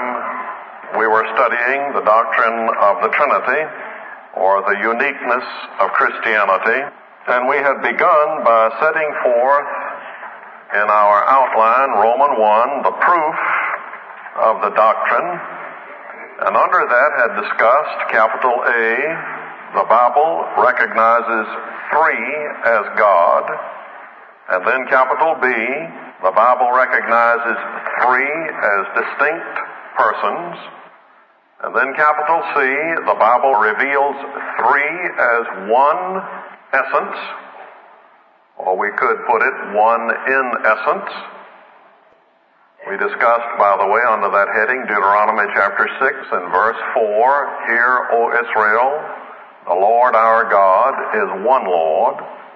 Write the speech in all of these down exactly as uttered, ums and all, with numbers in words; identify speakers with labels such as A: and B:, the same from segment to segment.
A: time we were studying the doctrine of the Trinity, or the uniqueness of Christianity, and we had begun by setting forth in our outline, Romans one, the proof of the doctrine, and under that had discussed capital A, the Bible recognizes three as God, and then capital B, the Bible recognizes three as distinct persons, and then capital C, the Bible reveals three as one essence, or we could put it one in essence. We discussed, by the way, under that heading, Deuteronomy chapter six and verse four, "Hear, O Israel, the Lord our God is one Lord."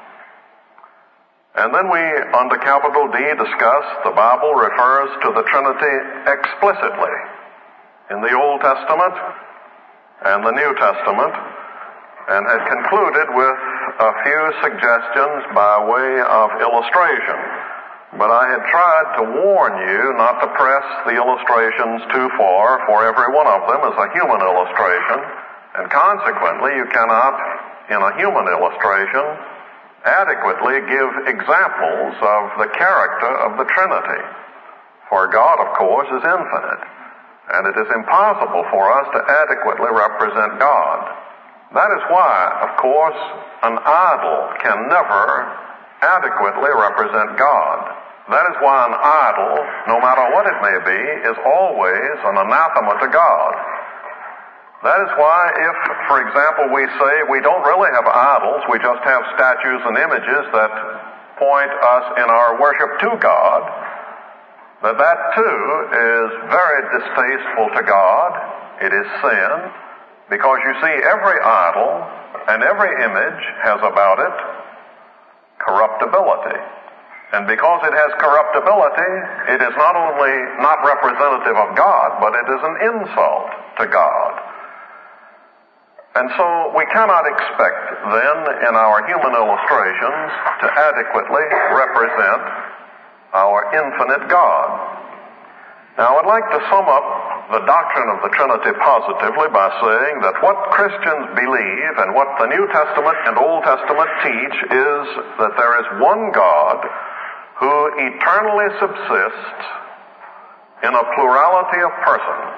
A: And then we, under capital D, discussed the Bible refers to the Trinity explicitly in the Old Testament and the New Testament, and had concluded with a few suggestions by way of illustration. But I had tried to warn you not to press the illustrations too far, for every one of them is a human illustration, and consequently you cannot, in a human illustration, adequately give examples of the character of the Trinity. For God, of course, is infinite, and it is impossible for us to adequately represent God. That is why, of course, an idol can never adequately represent God. That is why an idol, no matter what it may be, is always an anathema to God. That is why if, for example, we say we don't really have idols, we just have statues and images that point us in our worship to God, that that too is very distasteful to God. It is sin, because you see, every idol and every image has about it corruptibility. And because it has corruptibility, it is not only not representative of God, but it is an insult to God. And so we cannot expect then in our human illustrations to adequately represent our infinite God. Now I would like to sum up the doctrine of the Trinity positively by saying that what Christians believe and what the New Testament and Old Testament teach is that there is one God who eternally subsists in a plurality of persons.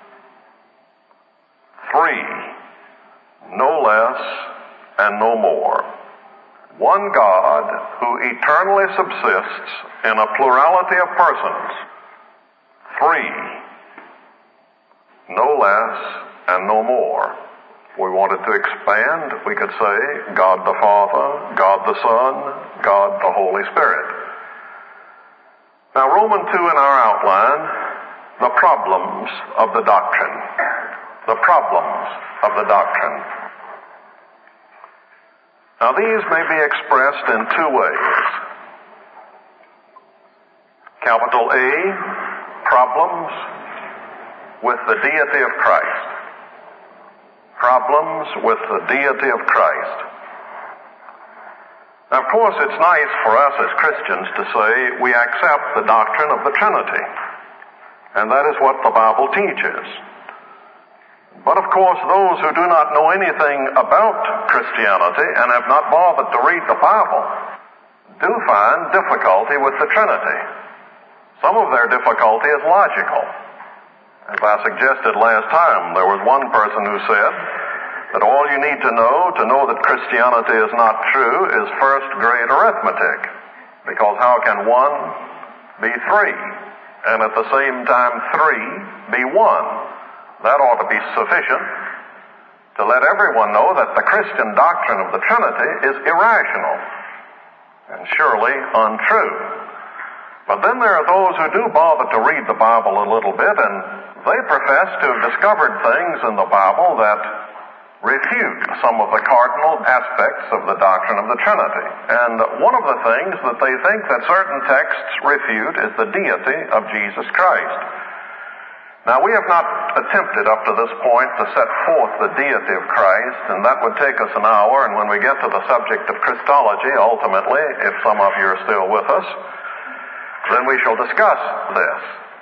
A: Three, no less and no more. One God who eternally subsists in a plurality of persons. Three, no less and no more. If we wanted to expand, we could say God the Father, God the Son, God the Holy Spirit. Now, Romans two in our outline, the problems of the doctrine. The problems of the doctrine. Now, these may be expressed in two ways. Capital A, problems with the deity of Christ. Problems with the deity of Christ. Now, of course, it's nice for us as Christians to say we accept the doctrine of the Trinity, and that is what the Bible teaches. But of course, those who do not know anything about Christianity and have not bothered to read the Bible do find difficulty with the Trinity. Some of their difficulty is logical. As I suggested last time, there was one person who said that all you need to know to know that Christianity is not true is first grade arithmetic. Because how can one be three? And at the same time, three be one? That ought to be sufficient to let everyone know that the Christian doctrine of the Trinity is irrational and surely untrue. But then there are those who do bother to read the Bible a little bit, and they profess to have discovered things in the Bible that refute some of the cardinal aspects of the doctrine of the Trinity. And one of the things that they think that certain texts refute is the deity of Jesus Christ. Now, we have not attempted up to this point to set forth the deity of Christ, and that would take us an hour, and when we get to the subject of Christology, ultimately, if some of you are still with us, then we shall discuss this.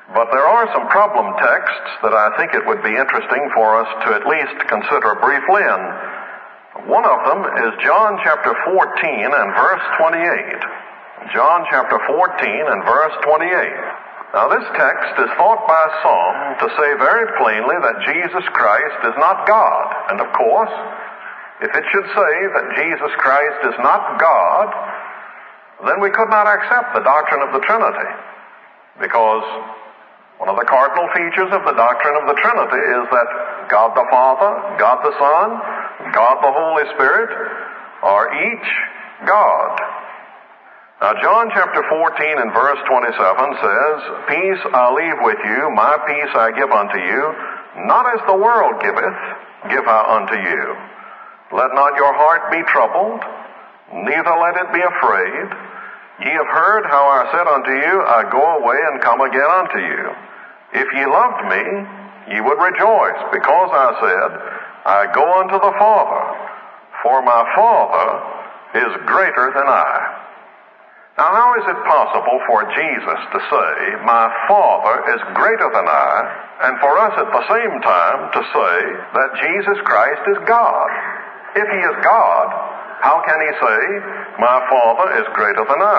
A: But there are some problem texts that I think it would be interesting for us to at least consider briefly, and one of them is John chapter fourteen and verse twenty-eight. John chapter fourteen and verse twenty-eight. Now this text is thought by some to say very plainly that Jesus Christ is not God. And of course, if it should say that Jesus Christ is not God, then we could not accept the doctrine of the Trinity, because one of the cardinal features of the doctrine of the Trinity is that God the Father, God the Son, God the Holy Spirit are each God. Now, John chapter fourteen and verse twenty-seven says, "Peace I leave with you, my peace I give unto you. Not as the world giveth, give I unto you. Let not your heart be troubled, neither let it be afraid. Ye have heard how I said unto you, I go away and come again unto you. If ye loved me, ye would rejoice, because I said, I go unto the Father, for my Father is greater than I." Now, how is it possible for Jesus to say, my Father is greater than I, and for us at the same time to say that Jesus Christ is God? If he is God, how can he say, my Father is greater than I?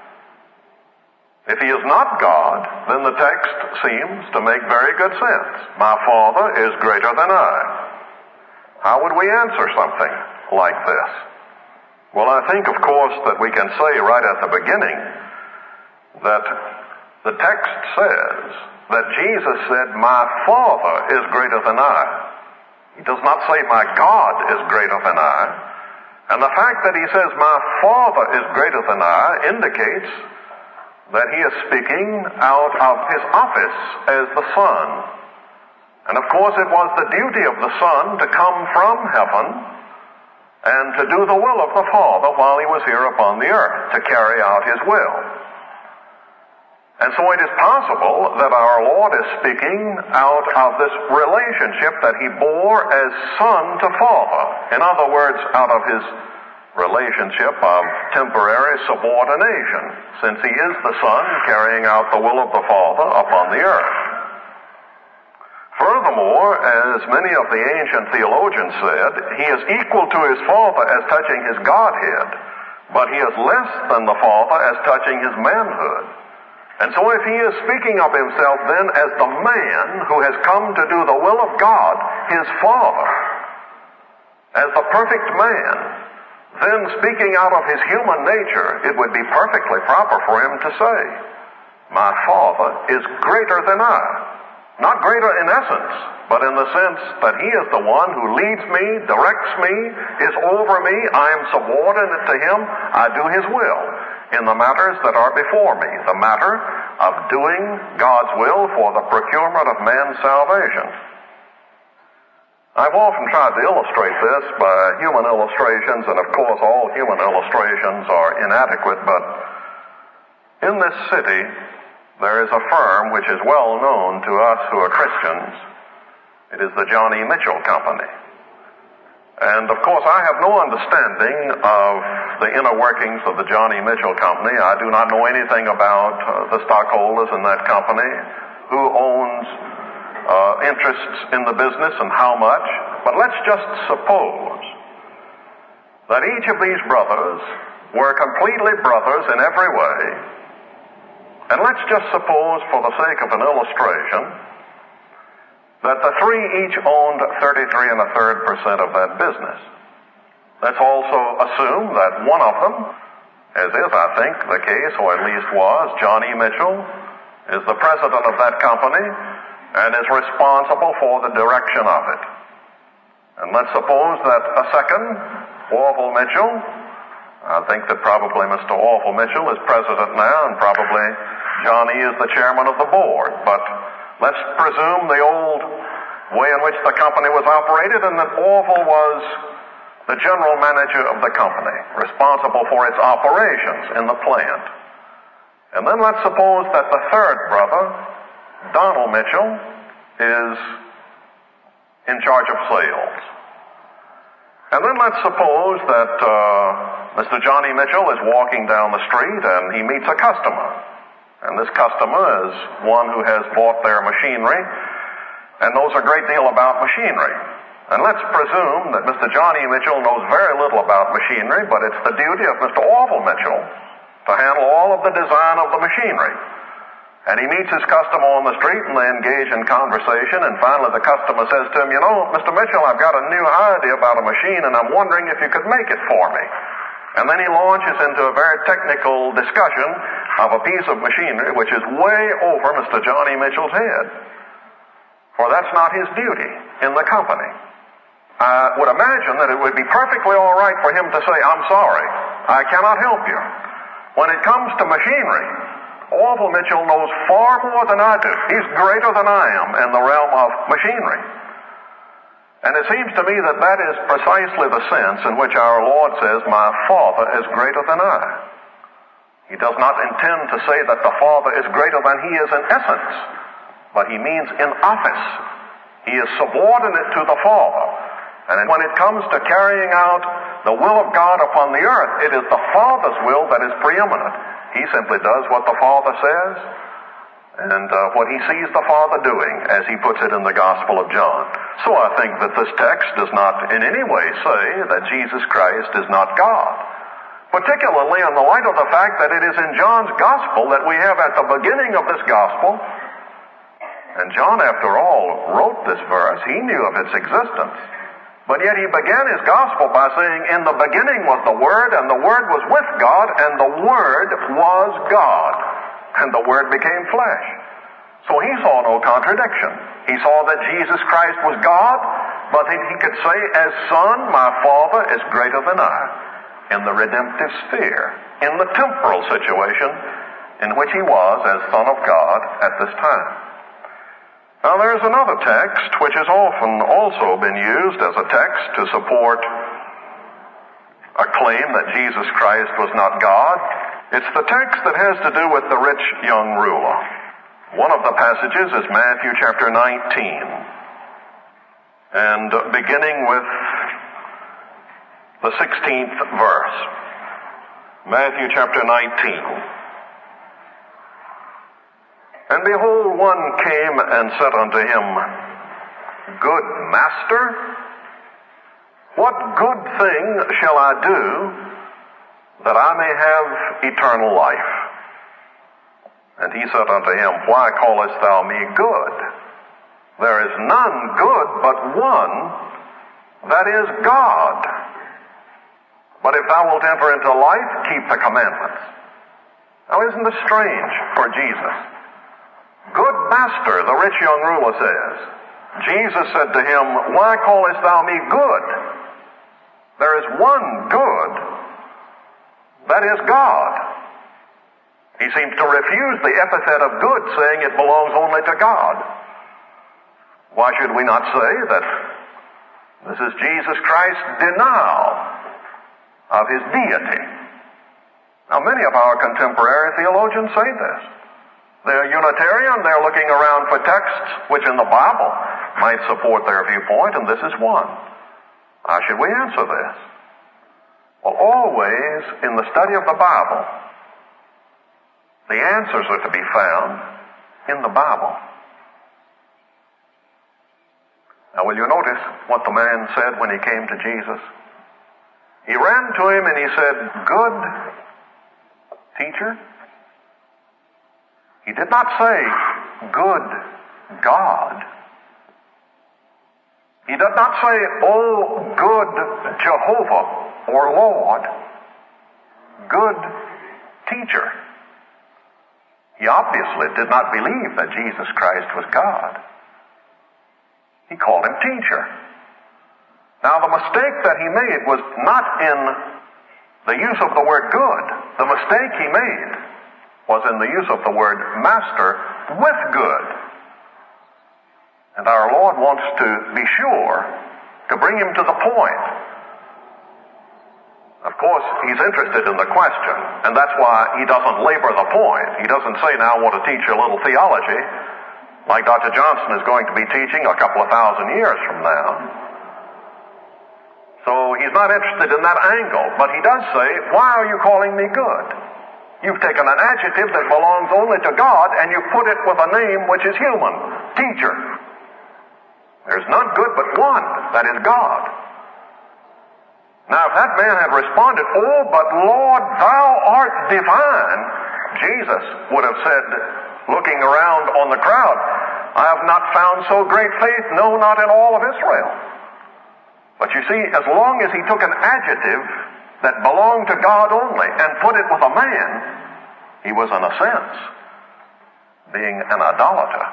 A: If he is not God, then the text seems to make very good sense. My Father is greater than I. How would we answer something like this? Well, I think, of course, that we can say right at the beginning that the text says that Jesus said, my Father is greater than I. He does not say, my God is greater than I. And the fact that he says, my Father is greater than I, indicates that he is speaking out of his office as the Son. And of course, it was the duty of the Son to come from heaven and to do the will of the Father while he was here upon the earth, to carry out his will. And so it is possible that our Lord is speaking out of this relationship that he bore as Son to Father. In other words, out of his relationship of temporary subordination, since he is the Son carrying out the will of the Father upon the earth. Furthermore, as many of the ancient theologians said, he is equal to his Father as touching his Godhead, but he is less than the Father as touching his manhood. And so if he is speaking of himself then as the man who has come to do the will of God, his Father, as the perfect man, then speaking out of his human nature, it would be perfectly proper for him to say, my Father is greater than I. Not greater in essence, but in the sense that he is the one who leads me, directs me, is over me, I am subordinate to him, I do his will in the matters that are before me, the matter of doing God's will for the procurement of man's salvation. I've often tried to illustrate this by human illustrations, and of course all human illustrations are inadequate, but in this city there is a firm which is well known to us who are Christians. It is the Johnny Mitchell Company. And of course I have no understanding of the inner workings of the Johnny Mitchell Company. I do not know anything about uh, the stockholders in that company, who owns uh, interests in the business and how much. But let's just suppose that each of these brothers were completely brothers in every way. And let's just suppose, for the sake of an illustration, that the three each owned thirty-three and a third percent of that business. Let's also assume that one of them, as is, I think, the case, or at least was, Johnny Mitchell, is the president of that company and is responsible for the direction of it. And let's suppose that a second, Orville Mitchell, I think that probably Mister Orville Mitchell is president now, and probably Johnny is the chairman of the board. But let's presume the old way in which the company was operated, and that Orville was the general manager of the company, responsible for its operations in the plant. And then let's suppose that the third brother, Donald Mitchell, is in charge of sales. And then let's suppose that uh, Mister Johnny Mitchell is walking down the street and he meets a customer. And this customer is one who has bought their machinery and knows a great deal about machinery. And let's presume that Mister Johnny Mitchell knows very little about machinery, but it's the duty of Mister Orville Mitchell to handle all of the design of the machinery. And he meets his customer on the street, and they engage in conversation, and finally the customer says to him, you know, Mister Mitchell, I've got a new idea about a machine, and I'm wondering if you could make it for me. And then he launches into a very technical discussion of a piece of machinery which is way over Mister Johnny Mitchell's head. For that's not his duty in the company. I would imagine that it would be perfectly all right for him to say, I'm sorry, I cannot help you. When it comes to machinery, Orville Mitchell knows far more than I do. He's greater than I am in the realm of machinery. And it seems to me that that is precisely the sense in which our Lord says, my Father is greater than I. He does not intend to say that the Father is greater than he is in essence, but he means in office. He is subordinate to the Father. And when it comes to carrying out the will of God upon the earth, it is the Father's will that is preeminent. He simply does what the Father says and uh, what he sees the Father doing, as he puts it in the Gospel of John. So I think that this text does not in any way say that Jesus Christ is not God, particularly in the light of the fact that it is in John's Gospel that we have at the beginning of this Gospel, and John, after all, wrote this verse. He knew of its existence. But yet he began his gospel by saying, in the beginning was the Word, and the Word was with God, and the Word was God. And the Word became flesh. So he saw no contradiction. He saw that Jesus Christ was God, but that he could say, as Son, my Father is greater than I, in the redemptive sphere, in the temporal situation in which he was as Son of God at this time. Now there's another text which has often also been used as a text to support a claim that Jesus Christ was not God. It's the text that has to do with the rich young ruler. One of the passages is Matthew chapter nineteen, and beginning with the sixteenth verse. Matthew chapter nineteen. And behold, one came and said unto him, Good Master, what good thing shall I do that I may have eternal life? And he said unto him, Why callest thou me good? There is none good but one, that is God. But if thou wilt enter into life, keep the commandments. Now isn't this strange for Jesus? Good Master, the rich young ruler says. Jesus said to him, Why callest thou me good? There is one good, that is God. He seems to refuse the epithet of good, saying it belongs only to God. Why should we not say that this is Jesus Christ's denial of his deity? Now, many of our contemporary theologians say this. They're Unitarian, they're looking around for texts which in the Bible might support their viewpoint, and this is one. How should we answer this? Well, always in the study of the Bible, the answers are to be found in the Bible. Now, will you notice what the man said when he came to Jesus? He ran to him and he said, Good teacher. He did not say, Good God. He did not say, Oh, good Jehovah or Lord. Good teacher. He obviously did not believe that Jesus Christ was God. He called him teacher. Now, the mistake that he made was not in the use of the word good. The mistake he made was in the use of the word master with good. And our Lord wants to be sure to bring him to the point. Of course, he's interested in the question, and that's why he doesn't labor the point. He doesn't say, now I want to teach you a little theology, like Doctor Johnson is going to be teaching a couple of thousand years from now. So he's not interested in that angle, but he does say, why are you calling me good? You've taken an adjective that belongs only to God, and you put it with a name which is human, teacher. There's none good but one, that is God. Now, if that man had responded, "Oh, but Lord, thou art divine," Jesus would have said, looking around on the crowd, "I have not found so great faith, no, not in all of Israel." But you see, as long as he took an adjective that belonged to God only and put it with a man, he was, in a sense, being an idolater.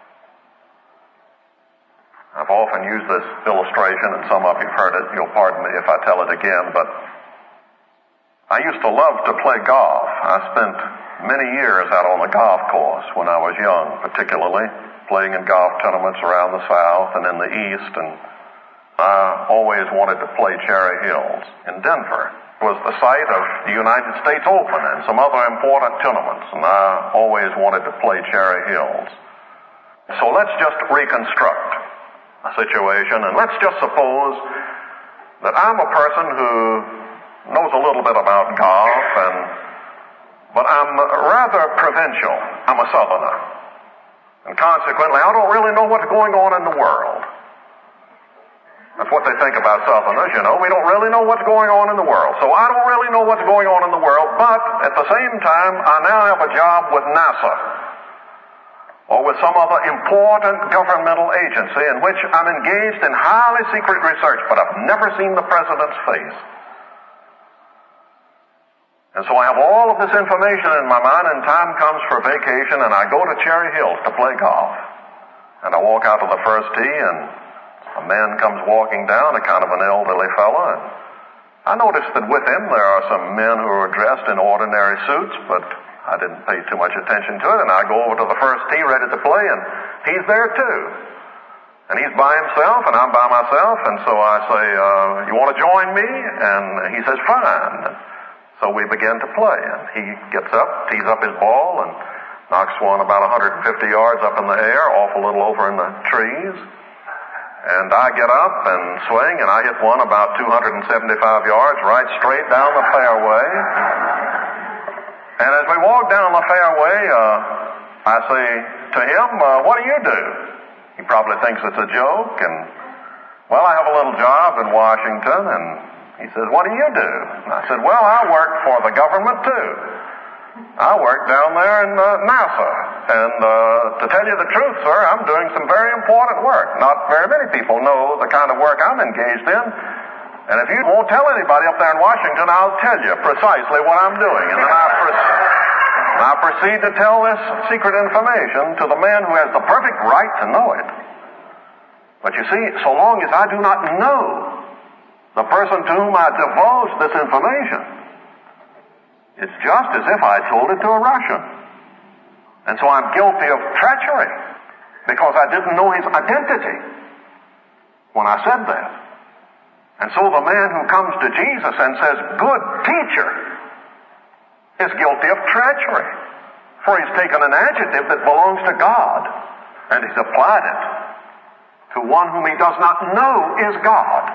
A: I've often used this illustration, and some of you have heard it. You'll pardon me if I tell it again, but I used to love to play golf. I spent many years out on the golf course when I was young, particularly, playing in golf tournaments around the South and in the East, and I always wanted to play Cherry Hills in Denver. It was the site of the United States Open and some other important tournaments, and I always wanted to play Cherry Hills. So let's just reconstruct a situation, and let's just suppose that I'm a person who knows a little bit about golf, and but I'm rather provincial. I'm a Southerner, and consequently I don't really know what's going on in the world. That's what they think about Southerners, you know. We don't really know what's going on in the world. So I don't really know what's going on in the world, but at the same time I now have a job with NASA or with some other important governmental agency in which I'm engaged in highly secret research, but I've never seen the president's face. And so I have all of this information in my mind, and time comes for vacation, and I go to Cherry Hills to play golf. And I walk out to the first tee, and a man comes walking down, a kind of an elderly fellow, and I noticed that with him there are some men who are dressed in ordinary suits, but I didn't pay too much attention to it, and I go over to the first tee ready to play, and he's there too. And he's by himself, and I'm by myself, and so I say, uh, "You want to join me?" And he says, "Fine." So we begin to play, and he gets up, tees up his ball, and knocks one about one hundred fifty yards up in the air, off a little over in the trees. And I get up and swing, and I hit one about two hundred seventy-five yards right straight down the fairway. And as we walk down the fairway, uh, I say to him, uh, "What do you do?" He probably thinks it's a joke, and, "Well, I have a little job in Washington," and he says, "What do you do?" And I said, "Well, I work for the government, too. I work down there in uh, NASA, and uh, to tell you the truth, sir, I'm doing some very important work. Not very many people know the kind of work I'm engaged in, and if you won't tell anybody up there in Washington, I'll tell you precisely what I'm doing." And then I, pre- I proceed to tell this secret information to the man who has the perfect right to know it. But you see, so long as I do not know the person to whom I divulge this information, it's just as if I told it to a Russian. And so I'm guilty of treachery because I didn't know his identity when I said that. And so the man who comes to Jesus and says, "Good teacher," is guilty of treachery, for he's taken an adjective that belongs to God and he's applied it to one whom he does not know is God.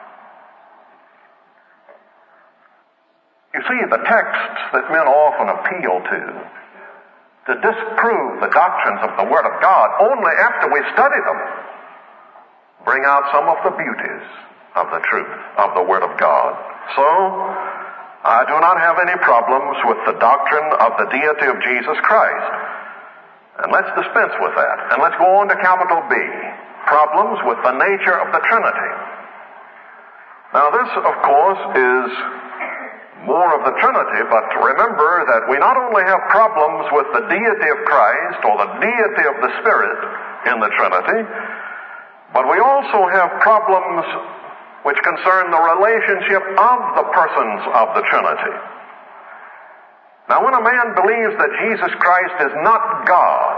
A: You see, the texts that men often appeal to to disprove the doctrines of the Word of God only after we study them bring out some of the beauties of the truth of the Word of God. So, I do not have any problems with the doctrine of the deity of Jesus Christ. And let's dispense with that. And let's go on to capital B, problems with the nature of the Trinity. Now this, of course, is more of the Trinity, but remember that we not only have problems with the deity of Christ or the deity of the Spirit in the Trinity, but we also have problems which concern the relationship of the persons of the Trinity. Now, when a man believes that Jesus Christ is not God,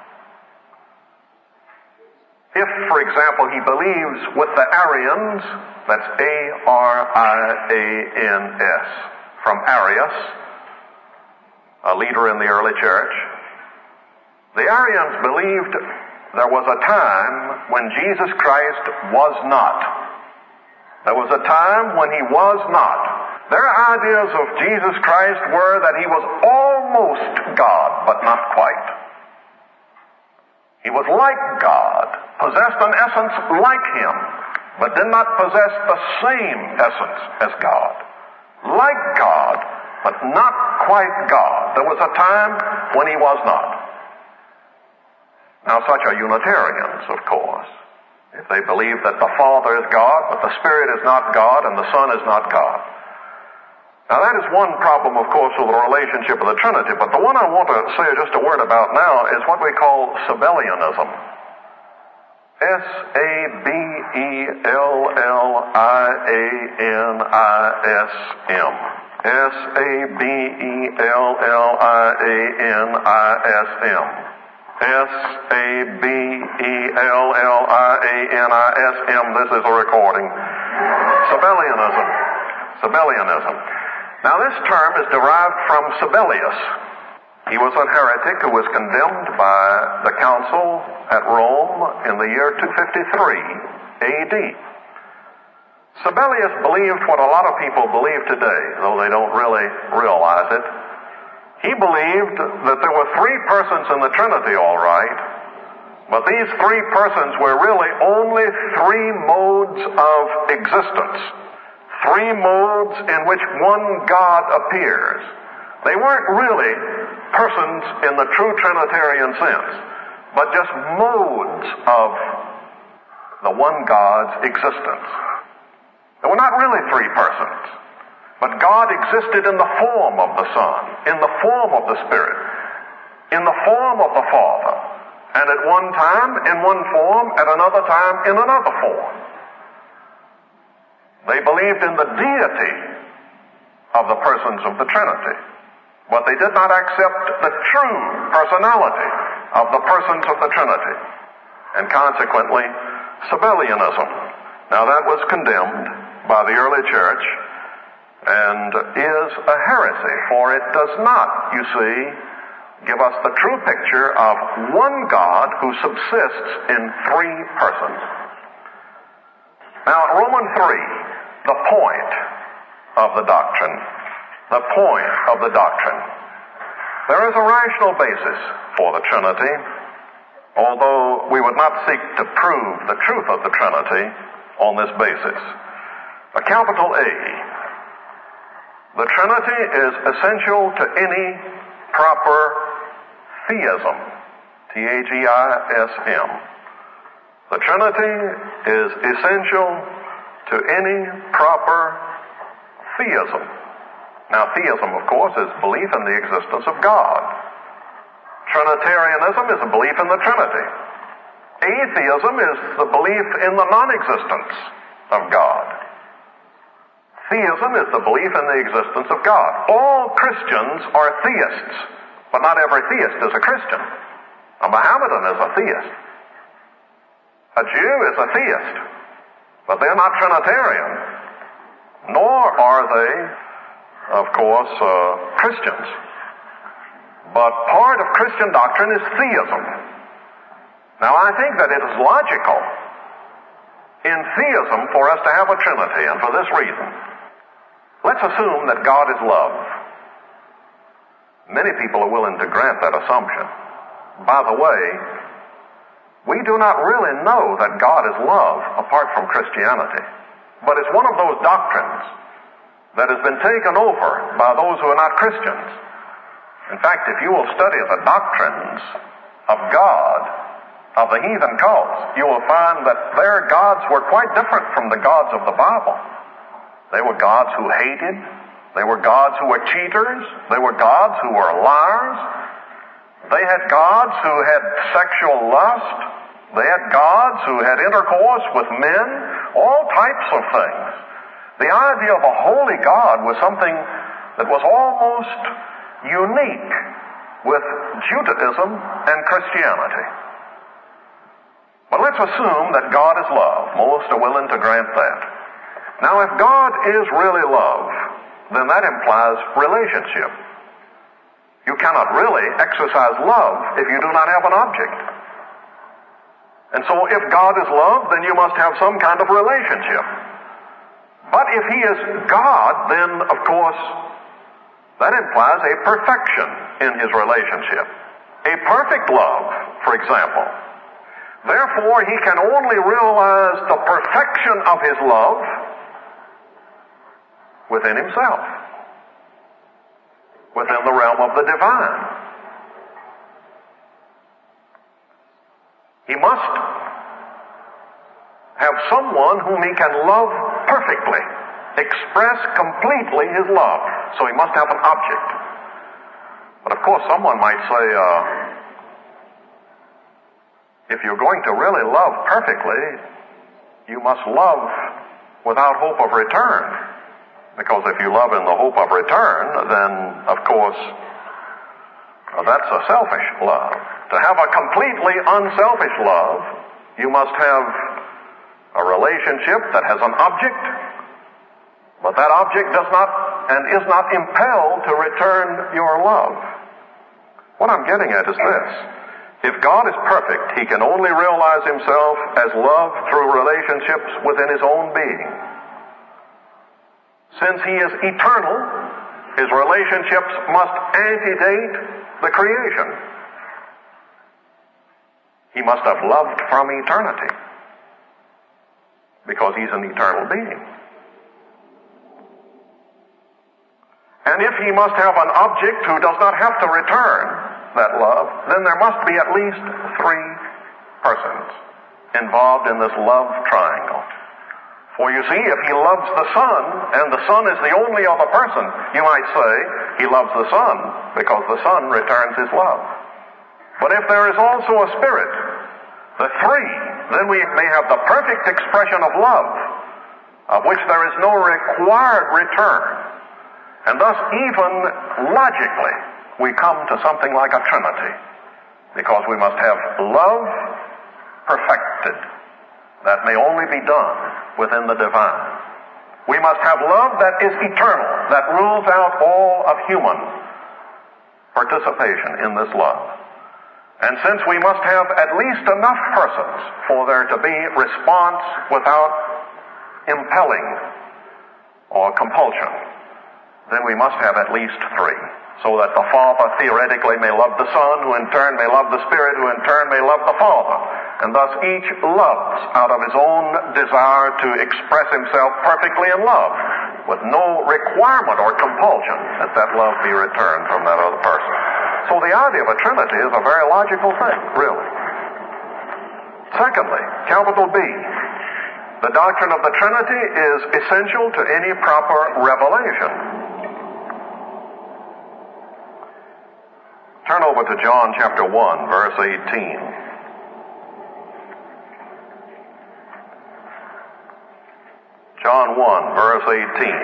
A: if, for example, he believes with the Arians, that's A R I A N S, from Arius, a leader in the early church, the Arians believed there was a time when Jesus Christ was not. There was a time when he was not. Their ideas of Jesus Christ were that he was almost God, but not quite. He was like God, possessed an essence like him, but did not possess the same essence as God. Like God, but not quite God. There was a time when he was not. Now, such are Unitarians, of course. If they believe that the Father is God, but the Spirit is not God, and the Son is not God. Now, that is one problem, of course, with the relationship of the Trinity. But the one I want to say just a word about now is what we call Sabellianism. S A B E L L I A N I S M. S A B E L L I A N I S M. S A B E L L I A N I S M. This is a recording. Sabellianism. Sabellianism. Now, this term is derived from Sabellius. He was a heretic who was condemned by the council at Rome in the year two fifty-three A D. Sabellius believed what a lot of people believe today, though they don't really realize it. He believed that there were three persons in the Trinity, all right, but these three persons were really only three modes of existence. Three modes in which one God appears. They weren't really persons in the true Trinitarian sense, but just modes of the one God's existence. They were not really three persons, but God existed in the form of the Son, in the form of the Spirit, in the form of the Father, and at one time in one form, at another time in another form. They believed in the deity of the persons of the Trinity, but they did not accept the true personality of the persons of the Trinity, and consequently, Sabellianism. Now, that was condemned by the early church and is a heresy, for it does not, you see, give us the true picture of one God who subsists in three persons. Now, Romans three, the point of the doctrine, the point of the doctrine. There is a rational basis for the Trinity, although we would not seek to prove the truth of the Trinity on this basis. A capital A. The Trinity is essential to any proper theism. T H E I S M. The Trinity is essential to any proper theism. Now, theism, of course, is belief in the existence of God. Trinitarianism is a belief in the Trinity. Atheism is the belief in the non-existence of God. Theism is the belief in the existence of God. All Christians are theists, but not every theist is a Christian. A Mohammedan is a theist. A Jew is a theist, but they're not Trinitarian, nor are they, of course, uh, Christians. But part of Christian doctrine is theism. Now, I think that it is logical in theism for us to have a Trinity, and for this reason. Let's assume that God is love. Many people are willing to grant that assumption. By the way, we do not really know that God is love apart from Christianity. But it's one of those doctrines that has been taken over by those who are not Christians. In fact, if you will study the doctrines of God, of the heathen cults, you will find that their gods were quite different from the gods of the Bible. They were gods who hated. They were gods who were cheaters. They were gods who were liars. They had gods who had sexual lust. They had gods who had intercourse with men, all types of things. The idea of a holy God was something that was almost unique with Judaism and Christianity. But let's assume that God is love. Most are willing to grant that. Now, if God is really love, then that implies relationship. You cannot really exercise love if you do not have an object. And so if God is love, then you must have some kind of relationship. But if he is God, then, of course, That implies a perfection in his relationship. A perfect love, for example. Therefore, he can only realize the perfection of his love within himself, within the realm of the divine. He must have someone whom he can love perfectly, express completely his love. So he must have an object. But of course, someone might say, uh, if you're going to really love perfectly, you must love without hope of return. Because if you love in the hope of return, then, of course, uh, that's a selfish love. To have a completely unselfish love, you must have a relationship that has an object, but that object does not and is not impelled to return your love. What I'm getting at is this. If God is perfect, he can only realize himself as love through relationships within his own being. Since he is eternal, his relationships must antedate the creation. He must have loved from eternity, because he's an eternal being. And if he must have an object who does not have to return that love, then there must be at least three persons involved in this love triangle. For you see, if he loves the Son, and the Son is the only other person, you might say he loves the Son because the Son returns his love. But if there is also a Spirit, the three, then we may have the perfect expression of love, of which there is no required return. And thus, even logically, we come to something like a Trinity, because we must have love perfected. That may only be done within the divine. We must have love that is eternal, that rules out all of human participation in this love. And since we must have at least enough persons for there to be response without impelling or compulsion, then we must have at least three, so that the Father theoretically may love the Son, who in turn may love the Spirit, who in turn may love the Father. And thus each loves out of his own desire to express himself perfectly in love, with no requirement or compulsion that that love be returned from that other person. So the idea of a Trinity is a very logical thing, really. Secondly, capital B, the doctrine of the Trinity is essential to any proper revelation. Turn over to John chapter one, verse eighteen. John one, verse eighteen.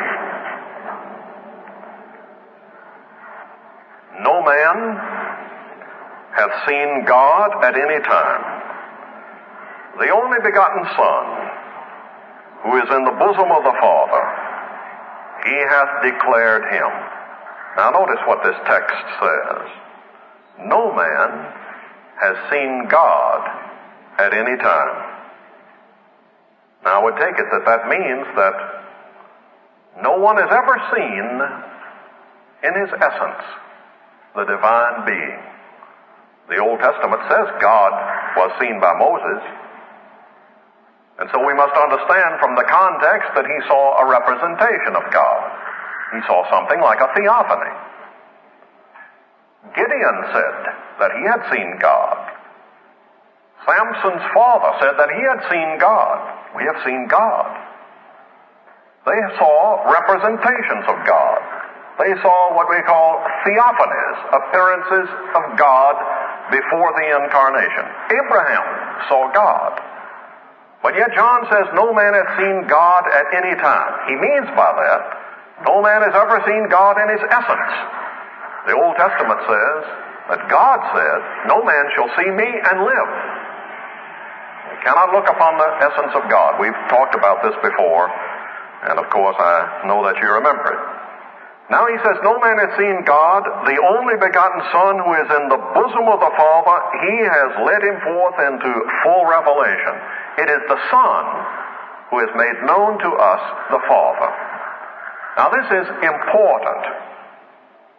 A: No man hath seen God at any time. The only begotten Son, who is in the bosom of the Father, he hath declared him. Now notice what this text says. No man has seen God at any time. Now I would take it that that means that no one has ever seen in his essence the divine being. The Old Testament says God was seen by Moses. And so we must understand from the context that he saw a representation of God. He saw something like a theophany. Gideon said that he had seen God. Samson's father said that he had seen God. We have seen God. They saw representations of God. They saw what we call theophanies, appearances of God before the incarnation. Abraham saw God. But yet John says no man hath seen God at any time. He means by that, no man has ever seen God in his essence. The Old Testament says that God said, no man shall see me and live. You cannot look upon the essence of God. We've talked about this before, and of course I know that you remember it. Now he says, no man hath seen God, the only begotten Son, who is in the bosom of the Father. He has led him forth into full revelation. It is the Son who has made known to us the Father. Now this is important.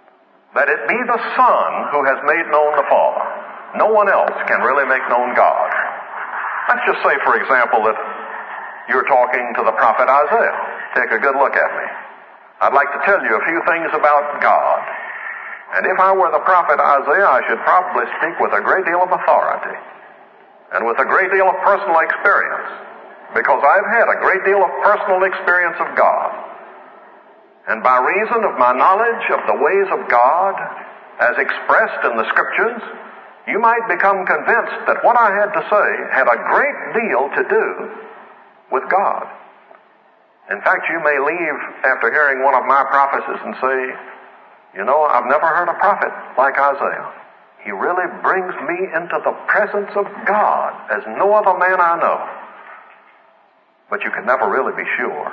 A: that it be the Son who has made known the Father. No one else can really make known God. Let's just say, for example, that you're talking to the prophet Isaiah. Take a good look at me. I'd like to tell you a few things about God. And if I were the prophet Isaiah, I should probably speak with a great deal of authority and with a great deal of personal experience, because I've had a great deal of personal experience of God. And by reason of my knowledge of the ways of God as expressed in the Scriptures, you might become convinced that what I had to say had a great deal to do with God. In fact, you may leave after hearing one of my prophecies and say, you know, I've never heard a prophet like Isaiah. He really brings me into the presence of God as no other man I know. But you can never really be sure.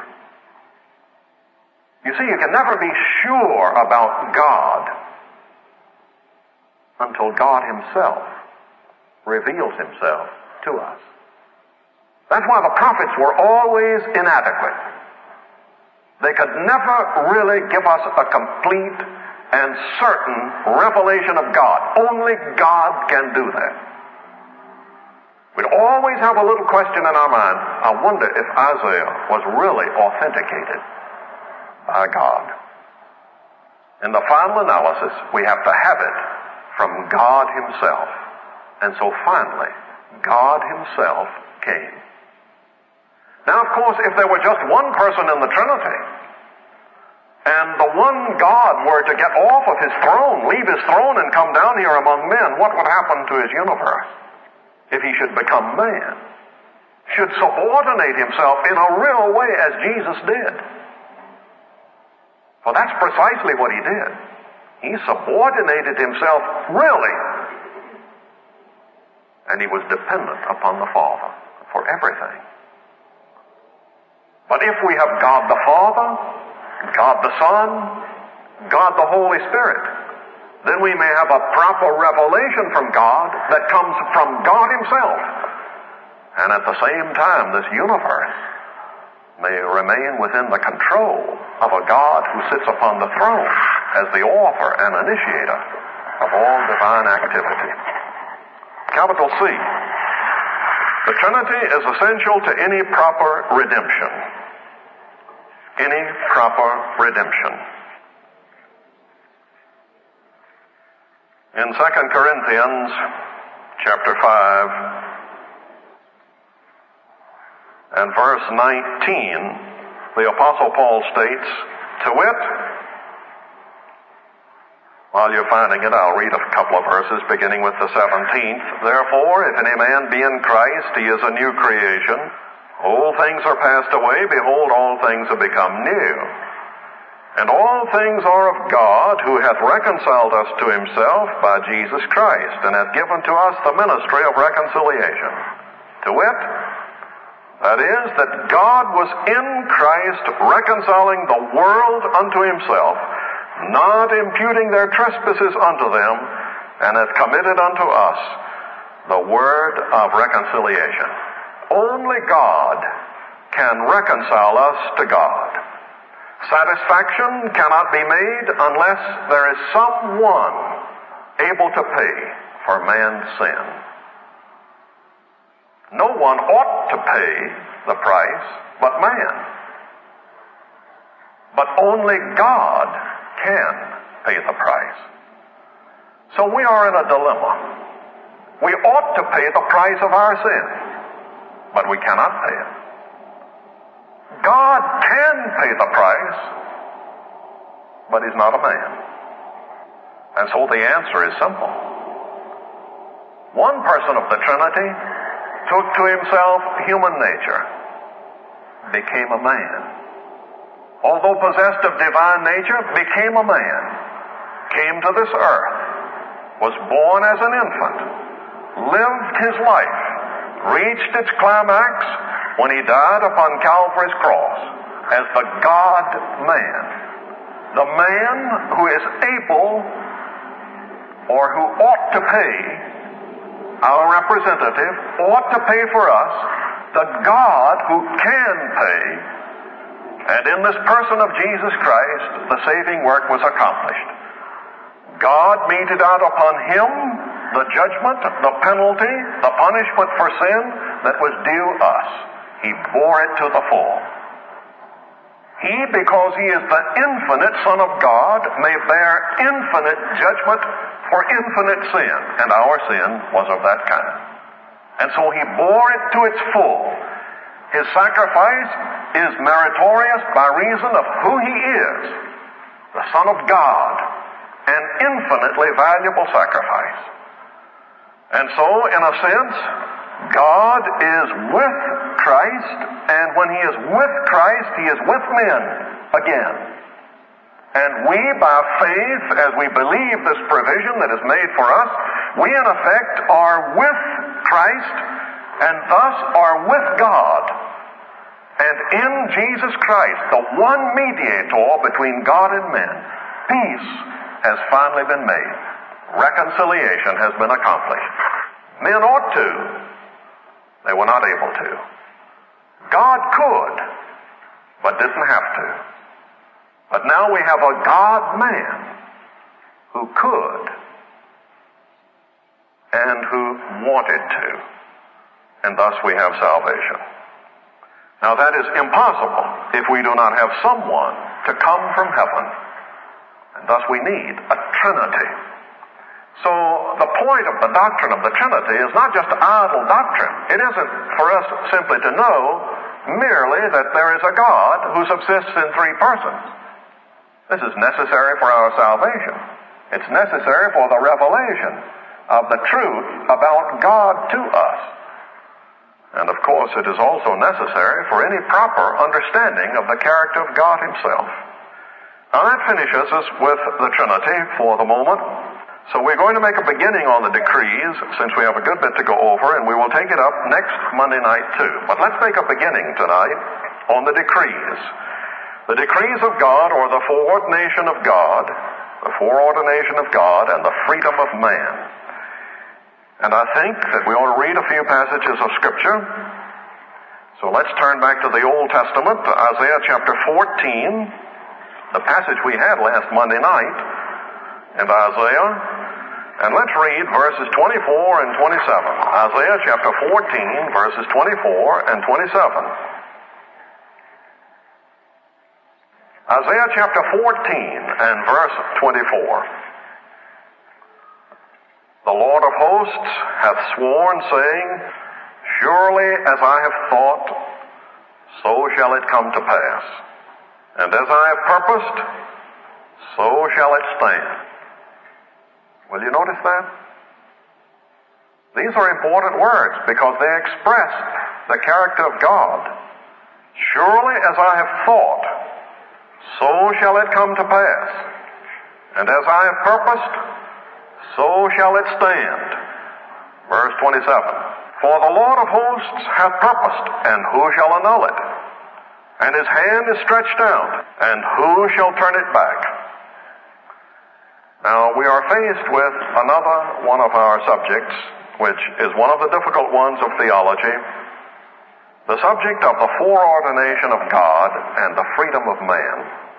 A: You see, you can never be sure about God until God himself reveals himself to us. That's why the prophets were always inadequate. They could never really give us a complete and certain revelation of God. Only God can do that. We'd always have a little question in our mind. I wonder if Isaiah was really authenticated by God. In the final analysis, we have to have it from God himself. And so finally, God himself came. Now, of course, if there were just one person in the Trinity, and the one God were to get off of his throne, leave his throne and come down here among men, what would happen to his universe if he should become man? Should subordinate himself in a real way as Jesus did. Well, that's precisely what he did. He subordinated himself really. And he was dependent upon the Father for everything. But if we have God the Father, God the Son, God the Holy Spirit, then we may have a proper revelation from God that comes from God himself. And at the same time, this universe may remain within the control of a God who sits upon the throne as the author and initiator of all divine activity. Capital C. The Trinity is essential to any proper redemption. Any proper redemption. In Second Corinthians chapter five and verse nineteen, the Apostle Paul states, to wit, while you're finding it, I'll read a couple of verses beginning with the seventeenth. Therefore, if any man be in Christ, he is a new creation. Old things are passed away, behold, all things have become new. And all things are of God, who hath reconciled us to himself by Jesus Christ, and hath given to us the ministry of reconciliation. To wit, that is, that God was in Christ reconciling the world unto himself, not imputing their trespasses unto them, and hath committed unto us the word of reconciliation. Only God can reconcile us to God. Satisfaction cannot be made unless there is someone able to pay for man's sin. No one ought to pay the price but man. But only God can pay the price. So we are in a dilemma. We ought to pay the price of our sin, but we cannot pay it. God can pay the price, but he's not a man. And so the answer is simple. One person of the Trinity took to himself human nature, became a man. Although possessed of divine nature, became a man, came to this earth, was born as an infant, lived his life, reached its climax when he died upon Calvary's cross as the God-man. The man who is able, or who ought to pay, our representative, ought to pay for us, the God who can pay. And in this person of Jesus Christ, the saving work was accomplished. God meted out upon him the judgment, the penalty, the punishment for sin that was due us. He bore it to the full. He, because he is the infinite Son of God, may bear infinite judgment for infinite sin, and our sin was of that kind. And so he bore it to its full. His sacrifice is meritorious by reason of who he is, the Son of God, an infinitely valuable sacrifice. And so, in a sense, God is with Christ, and when he is with Christ, he is with men again. And we, by faith, as we believe this provision that is made for us, we in effect are with Christ, and thus are with God. And in Jesus Christ, the one mediator between God and men, peace has finally been made. Reconciliation has been accomplished. Men ought to. They were not able to. God could, but didn't have to. But now we have a God-man who could and who wanted to. And thus we have salvation. Now that is impossible if we do not have someone to come from heaven. And thus we need a Trinity. So the point of the doctrine of the Trinity is not just idle doctrine. It isn't for us simply to know merely that there is a God who subsists in three persons. This is necessary for our salvation. It's necessary for the revelation of the truth about God to us. And of course it is also necessary for any proper understanding of the character of God himself. Now that finishes us with the Trinity for the moment. So we're going to make a beginning on the decrees, since we have a good bit to go over, and we will take it up next Monday night too. But let's make a beginning tonight on the decrees. The decrees of God, or the foreordination of God, the foreordination of God and the freedom of man. And I think that we ought to read a few passages of Scripture. So let's turn back to the Old Testament, to Isaiah chapter fourteen, the passage we had last Monday night in Isaiah. And let's read verses twenty-four and twenty-seven. Isaiah chapter fourteen, verses twenty-four and twenty-seven. Isaiah chapter fourteen and verse twenty-four. The Lord of hosts hath sworn, saying, Surely as I have thought, so shall it come to pass. And as I have purposed, so shall it stand. Will you notice that? These are important words because they express the character of God. Surely as I have thought, so shall it come to pass. And as I have purposed, so shall it stand. Verse twenty-seven. For the Lord of hosts hath purposed, and who shall annul it? And his hand is stretched out, and who shall turn it back? Now, we are faced with another one of our subjects, which is one of the difficult ones of theology, the subject of the foreordination of God and the freedom of man.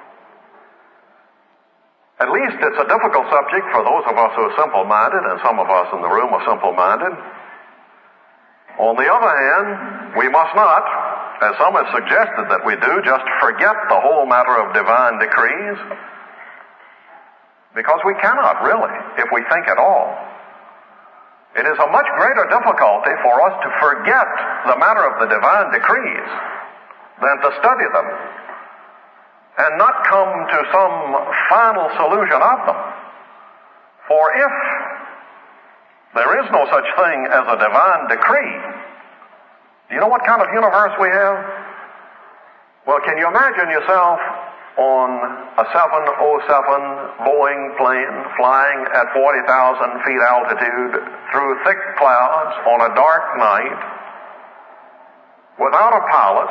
A: At least it's a difficult subject for those of us who are simple-minded, and some of us in the room are simple-minded. On the other hand, we must not, as some have suggested that we do, just forget the whole matter of divine decrees, because we cannot really, if we think at all. It is a much greater difficulty for us to forget the matter of the divine decrees than to study them and not come to some final solution of them. For if there is no such thing as a divine decree, do you know what kind of universe we have? Well, can you imagine yourself on a seven oh seven Boeing plane flying at forty thousand feet altitude through thick clouds on a dark night without a pilot,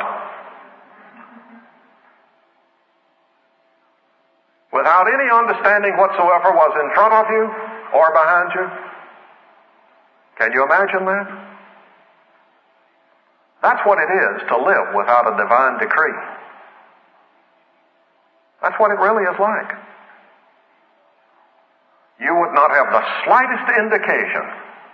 A: without any understanding whatsoever was in front of you or behind you? Can you imagine that? That's what it is to live without a divine decree. That's what it really is like. you would not have the slightest indication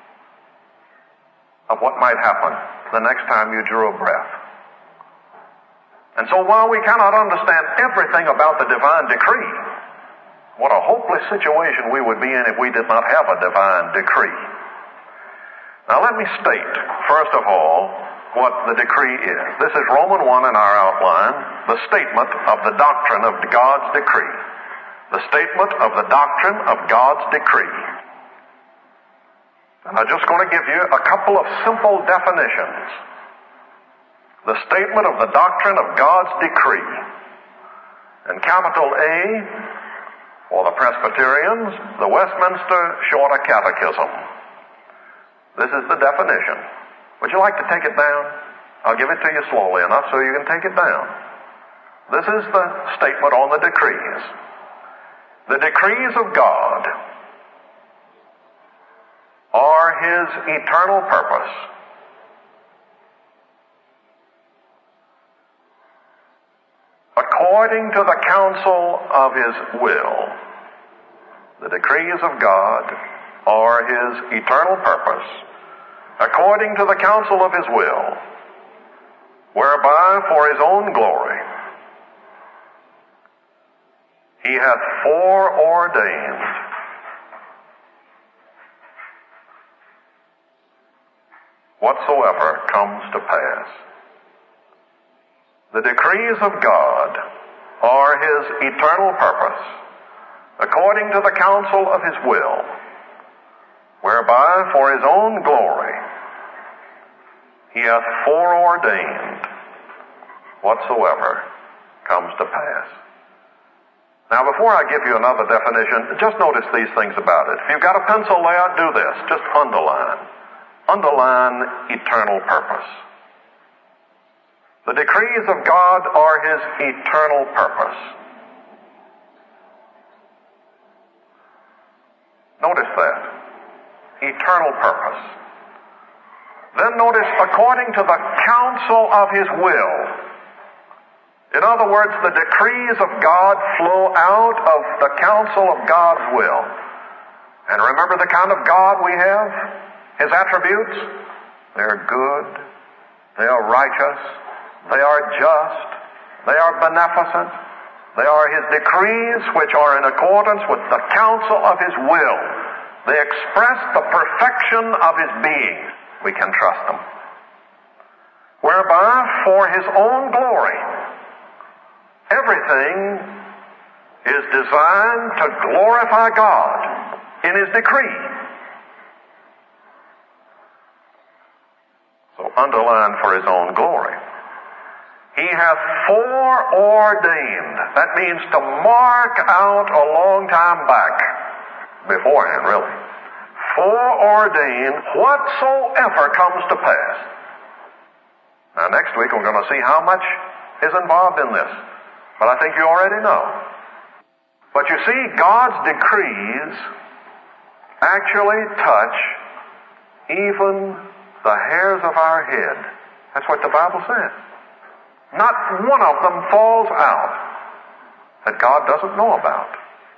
A: of what might happen the next time you drew a breath. And so while we cannot understand everything about the divine decree, what a hopeless situation we would be in if we did not have a divine decree. Now let me state, first of all, what the decree is. This is Romans one in our outline, the statement of the doctrine of God's decree. The statement of the doctrine of God's decree. And I'm just going to give you a couple of simple definitions. The statement of the doctrine of God's decree. And capital A, for the Presbyterians, the Westminster Shorter Catechism. This is the definition. Would you like to take it down? I'll give it to you slowly enough so you can take it down. This is the statement on the decrees. The decrees of God are His eternal purpose. According to the counsel of His will. The decrees of God are His eternal purpose, according to the counsel of His will, whereby for His own glory He hath foreordained whatsoever comes to pass. The decrees of God are His eternal purpose, according to the counsel of His will, whereby for His own glory He hath foreordained whatsoever comes to pass. Now, before I give you another definition, just notice these things about it. If you've got a pencil there, do this. Just underline. Underline eternal purpose. The decrees of God are His eternal purpose. Notice that. Eternal purpose. Then notice, according to the counsel of His will. In other words, the decrees of God flow out of the counsel of God's will. And remember the kind of God we have? His attributes? They're good. They are righteous. They are just. They are beneficent. They are His decrees which are in accordance with the counsel of His will. They express the perfection of His being. We can trust them. Whereby, for His own glory, everything is designed to glorify God in His decree. So underline for His own glory. He hath foreordained. That means to mark out a long time back. Beforehand, really. Foreordained whatsoever comes to pass. Now next week we're going to see how much is involved in this. But I think you already know. But you see, God's decrees actually touch even the hairs of our head. That's what the Bible says. Not one of them falls out that God doesn't know about.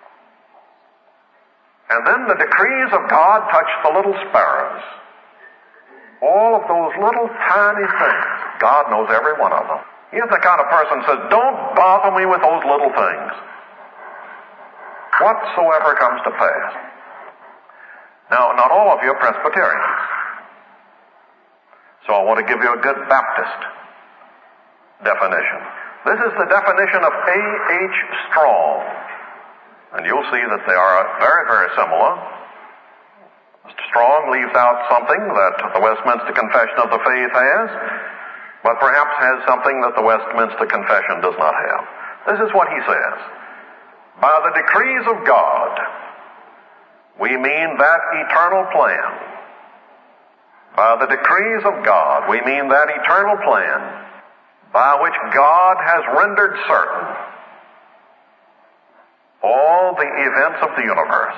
A: And then the decrees of God touch the little sparrows. All of those little tiny things. God knows every one of them. He's the kind of person who says, don't bother me with those little things. Whatsoever comes to pass. Now, not all of you are Presbyterians. So I want to give you a good Baptist definition. This is the definition of A H Strong. And you'll see that they are very, very similar. Mister Strong leaves out something that the Westminster Confession of the Faith has, but perhaps has something that the Westminster Confession does not have. This is what he says. By the decrees of God, we mean that eternal plan. By the decrees of God, we mean that eternal plan by which God has rendered certain all the events of the universe,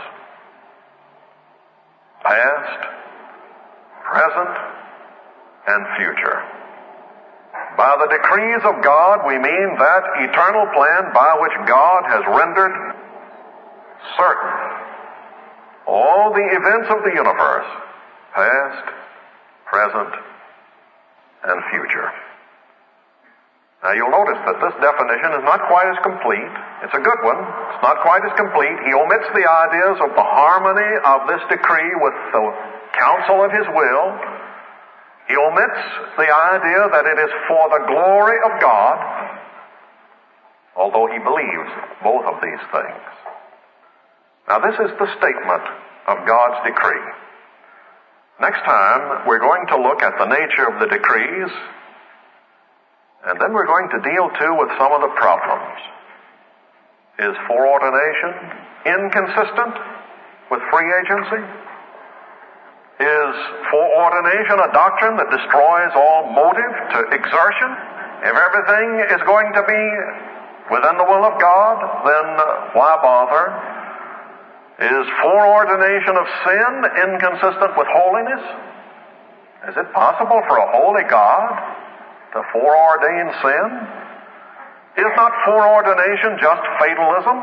A: past, present, and future. By the decrees of God, we mean that eternal plan by which God has rendered certain all the events of the universe, past, present, and future. Now you'll notice that this definition is not quite as complete. It's a good one. It's not quite as complete. He omits the ideas of the harmony of this decree with the counsel of his will. He omits the idea that it is for the glory of God, although he believes both of these things. Now this is the statement of God's decree. Next time, we're going to look at the nature of the decrees, and then we're going to deal too with some of the problems. Is foreordination inconsistent with free agency? Is foreordination a doctrine that destroys all motive to exertion? If everything is going to be within the will of God, then why bother? Is foreordination of sin inconsistent with holiness? Is it possible for a holy God to foreordain sin? Is not foreordination just fatalism?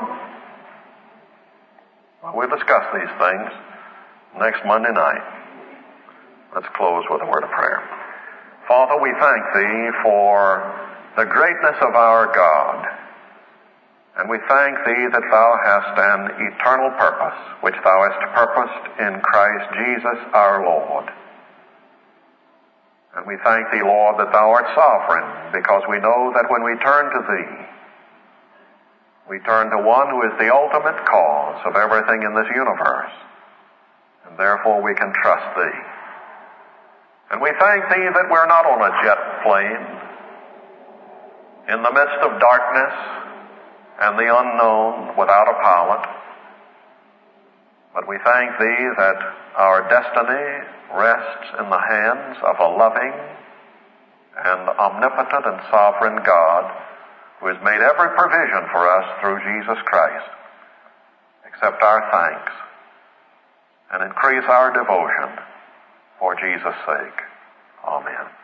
A: Well, we'll discuss these things next Monday night. Let's close with a word of prayer. Father, we thank Thee for the greatness of our God. And we thank Thee that Thou hast an eternal purpose, which Thou hast purposed in Christ Jesus our Lord. And we thank Thee, Lord, that Thou art sovereign, because we know that when we turn to Thee, we turn to one who is the ultimate cause of everything in this universe. And therefore we can trust Thee. And we thank Thee that we're not on a jet plane in the midst of darkness and the unknown without a pilot. But we thank Thee that our destiny rests in the hands of a loving and omnipotent and sovereign God who has made every provision for us through Jesus Christ. Accept our thanks and increase our devotion for Jesus' sake. Amen.